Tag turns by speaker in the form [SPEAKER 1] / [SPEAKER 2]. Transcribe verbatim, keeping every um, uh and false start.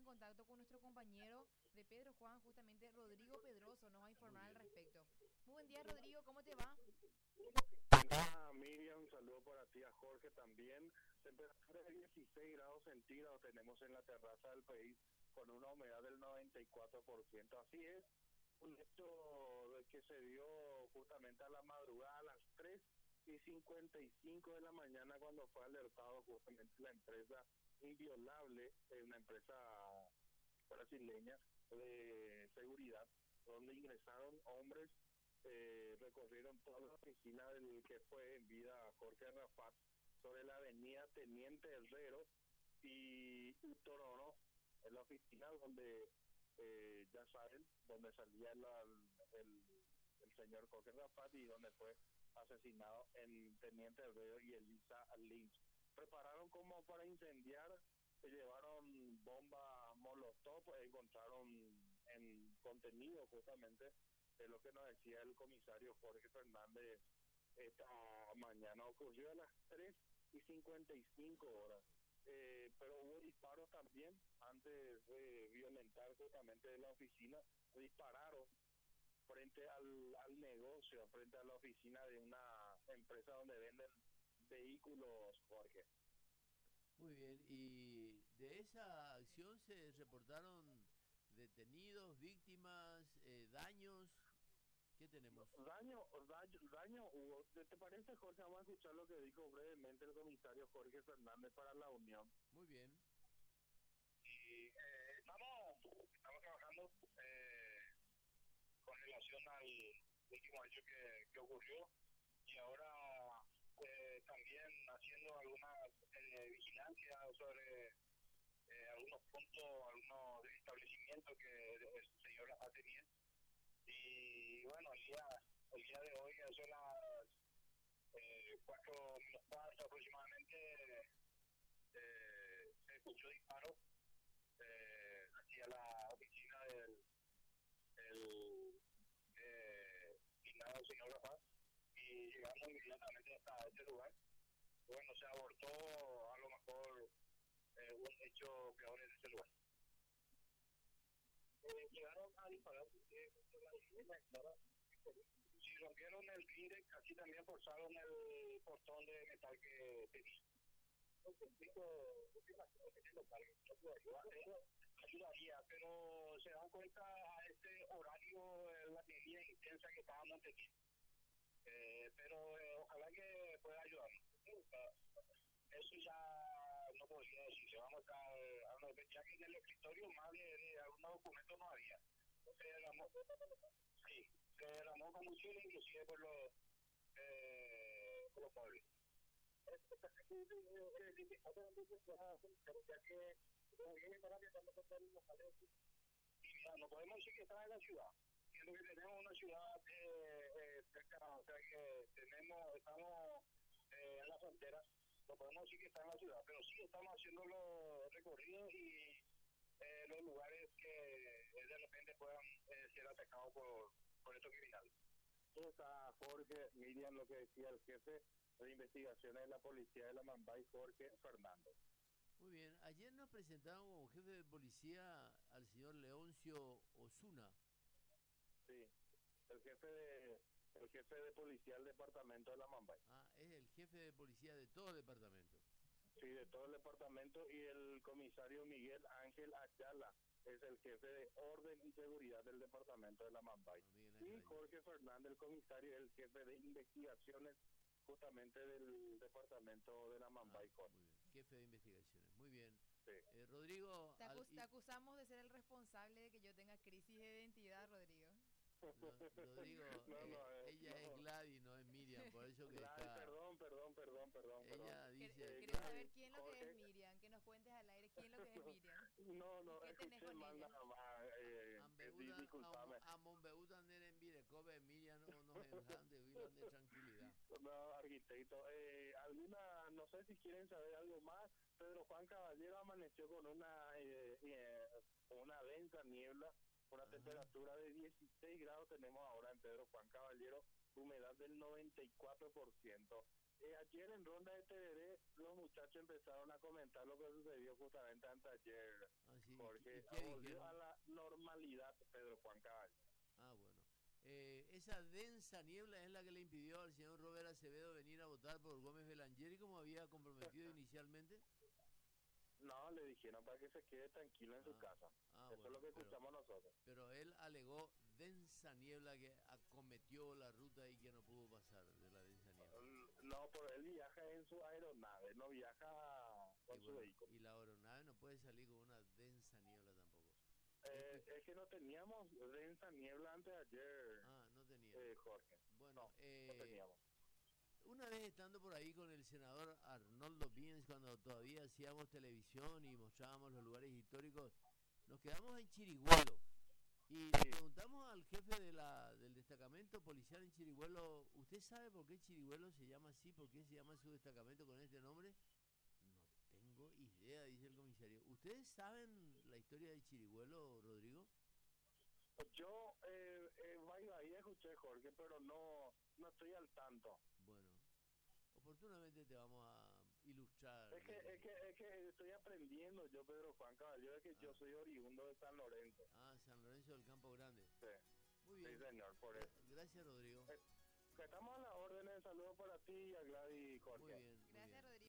[SPEAKER 1] en contacto con nuestro compañero de Pedro Juan, justamente Rodrigo Pedroso, nos va a informar al respecto. Muy buen día, Rodrigo, ¿cómo te va?
[SPEAKER 2] Hola Miriam, un saludo para ti, a Jorge también. Temperatura de dieciséis grados centígrados tenemos en la terraza del país con una humedad del noventa y cuatro por ciento. Así es, un hecho de que se dio justamente a la madrugada a las tres y cincuenta y cinco de la mañana cuando fue alertado justamente la empresa Inviolable, eh, una empresa brasileña de seguridad, donde ingresaron hombres, eh, recorrieron toda la oficina del que fue en vida Jorge Rafat sobre la avenida Teniente Herrero y, y Torono, en la oficina donde, eh, ya saben, donde salía el, el, el señor Jorge Rafat y donde fue asesinado el Teniente Herrero y Elisa Lynch. Prepararon como para incendiar, se llevaron bombas molotov, pues encontraron en contenido justamente de lo que nos decía el comisario Jorge Fernández esta mañana. Ocurrió a las tres y cincuenta y cinco horas, eh, pero hubo disparos también antes de violentar justamente la oficina. Dispararon frente al, al negocio, frente a la oficina de una empresa donde venden vehículos, Jorge.
[SPEAKER 3] Muy bien, y de esa acción se reportaron detenidos, víctimas, eh, daños. ¿Qué tenemos?
[SPEAKER 2] Daño, daño, daño hubo. ¿Te parece, Jorge? Vamos a escuchar lo que dijo brevemente el comisario Jorge Fernández para la Unión.
[SPEAKER 3] Muy bien.
[SPEAKER 4] Y eh, estamos, estamos trabajando eh, con relación al último hecho que, que ocurrió y ahora eh, también haciendo algunas eh, vigilancias sobre eh, algunos puntos, algunos establecimientos que el señor ha tenido. Y bueno, el día, el día de hoy, eso las eh, cuatro menos cuarto aproximadamente, eh, se escuchó disparo eh, hacia la oficina del el, eh, finado señor Rapaz, y llegamos inmediatamente hasta este lugar. Bueno, se abortó a lo mejor eh, un hecho peor en ese lugar. Eh, llegaron a disparar eh, la vivienda, claro. Si rompieron el grinde, así también forzaron el portón de metal que tenía. No te explico, no te imagino que es local, no puedo ayudar, ayudaría, pero se dan cuenta a este horario, eh, la medida intensa que estábamos teniendo. Eh, pero eh, ojalá que pueda ayudarnos. Eso ya no podría decirse, vamos a estar, a ver, ya que en el escritorio más de, de algunos documentos no había. Se derramó, sí, se derramó combustible inclusive por los, eh, por los muebles. Y mira, no podemos decir que está en la ciudad, siendo que tenemos una ciudad eh, eh, cerca, o sea que tenemos, estamos eh, en la frontera. No podemos decir que está en la ciudad, pero sí estamos haciendo los recorridos y eh, los lugares que eh, de repente puedan eh, ser atacados por, por estos criminales.
[SPEAKER 2] Está Jorge, Miriam, lo que decía el jefe de investigaciones de la policía de la Mambay, Jorge Fernández.
[SPEAKER 3] Muy bien, ayer nos presentaron como jefe de policía al señor Leoncio Osuna.
[SPEAKER 2] Sí, el jefe de el jefe de policía del departamento de la Mambay.
[SPEAKER 3] Ah, es el jefe de policía de todo el departamento.
[SPEAKER 2] Sí, de todo el departamento, y el comisario Miguel Ángel Ayala es el jefe de orden y seguridad del departamento de la Mambay.
[SPEAKER 3] Ah,
[SPEAKER 2] y Jorge Fernández, el comisario, es el jefe de investigaciones justamente del departamento de la Mambay.
[SPEAKER 3] Ah, muy bien, jefe de investigaciones, muy bien.
[SPEAKER 2] Sí.
[SPEAKER 3] Eh, Rodrigo...
[SPEAKER 1] Te, acus
[SPEAKER 3] al...
[SPEAKER 1] te acusamos de ser el responsable de que yo tenga crisis de identidad, Rodrigo.
[SPEAKER 3] No, Rodrigo,
[SPEAKER 2] no,
[SPEAKER 3] eh,
[SPEAKER 2] no, eh,
[SPEAKER 3] ella
[SPEAKER 2] no.
[SPEAKER 3] es Gladys, no es Miriam, por eso que
[SPEAKER 2] Gladys,
[SPEAKER 3] está...
[SPEAKER 2] perdón, perdón, perdón, perdón.
[SPEAKER 3] Ella
[SPEAKER 2] perdón.
[SPEAKER 3] dice...
[SPEAKER 1] ¿Querés
[SPEAKER 2] Gladys,
[SPEAKER 1] saber quién lo que
[SPEAKER 2] Jorge...
[SPEAKER 1] es Miriam? Que nos cuentes al aire quién lo que es Miriam.
[SPEAKER 2] No, no,
[SPEAKER 1] ¿Y qué tenés
[SPEAKER 2] escuché
[SPEAKER 1] con
[SPEAKER 2] mal
[SPEAKER 1] ella?
[SPEAKER 2] nada más. Eh, eh, disculpame.
[SPEAKER 3] A Monbeutan en Virecobe, Miriam, no nos enjande, vivan de tranquilidad.
[SPEAKER 2] No, arquitecto. Eh, alguna, no sé si quieren saber algo más. Pedro Juan Caballero amaneció con una, eh, eh, con una densa niebla, una
[SPEAKER 3] Ajá.
[SPEAKER 2] temperatura de dieciséis grados tenemos ahora en Pedro Juan Caballero, humedad del noventa y cuatro por ciento. eh, ayer en Ronda de T V D los muchachos empezaron a comentar lo que sucedió justamente antes de ayer,
[SPEAKER 3] Ah, sí. ¿Y,
[SPEAKER 2] porque
[SPEAKER 3] y qué
[SPEAKER 2] volvió
[SPEAKER 3] dijeron?
[SPEAKER 2] a la normalidad Pedro Juan Caballo.
[SPEAKER 3] Ah, bueno. Eh, esa densa niebla es la que le impidió al señor Robert Acevedo venir a votar por Gómez Belangeri como había comprometido inicialmente.
[SPEAKER 2] No, le dijeron para que se quede tranquilo en su
[SPEAKER 3] Ah,
[SPEAKER 2] casa.
[SPEAKER 3] ah,
[SPEAKER 2] Eso
[SPEAKER 3] bueno,
[SPEAKER 2] es lo que
[SPEAKER 3] pero-
[SPEAKER 2] escuchamos nosotros.
[SPEAKER 3] Pero él alegó densa niebla que acometió la ruta y que no pudo pasar de la densa niebla.
[SPEAKER 2] Mm, No, pero él viaja en su aeronave, no viaja con
[SPEAKER 3] Y,
[SPEAKER 2] su
[SPEAKER 3] bueno,
[SPEAKER 2] vehículo.
[SPEAKER 3] y la aeronave no puede salir con una densa niebla tampoco.
[SPEAKER 2] Eh, es que no teníamos densa niebla antes de ayer,
[SPEAKER 3] Ah, no tenía.
[SPEAKER 2] eh, Jorge.
[SPEAKER 3] Bueno,
[SPEAKER 2] No, no
[SPEAKER 3] eh,
[SPEAKER 2] teníamos.
[SPEAKER 3] una vez estando por ahí con el senador Arnoldo Pines, cuando todavía hacíamos televisión y mostrábamos los lugares históricos, nos quedamos en Chirigüelo y le preguntamos al jefe de la, del destacamento policial en Chirigüelo, ¿usted sabe por qué Chirigüelo se llama así? ¿Por qué se llama su destacamento con este nombre? No tengo idea, dice el comisario. ¿Ustedes saben la historia de Chirigüelo, Rodrigo?
[SPEAKER 2] Yo, eh, eh, vaya, ahí escuché, Jorge, pero no, no estoy al tanto.
[SPEAKER 3] Bueno, oportunamente te vamos a ilustrar.
[SPEAKER 2] Es que,
[SPEAKER 3] de-
[SPEAKER 2] es que, es que estoy aprendiendo yo, Pedro Juan Caballero, es que yo
[SPEAKER 3] Ah.
[SPEAKER 2] soy oriundo de San Lorenzo.
[SPEAKER 3] Ah, San Lorenzo del Campo Grande.
[SPEAKER 2] Sí,
[SPEAKER 3] Muy
[SPEAKER 2] sí,
[SPEAKER 3] bien.
[SPEAKER 2] señor, por
[SPEAKER 3] Gra-
[SPEAKER 2] eso.
[SPEAKER 3] Gracias, Rodrigo.
[SPEAKER 2] Eh, Estamos a la orden, saludos para ti y a Gladys y Jorge.
[SPEAKER 3] Muy bien. Muy
[SPEAKER 1] Gracias,
[SPEAKER 3] bien.
[SPEAKER 1] Rodrigo.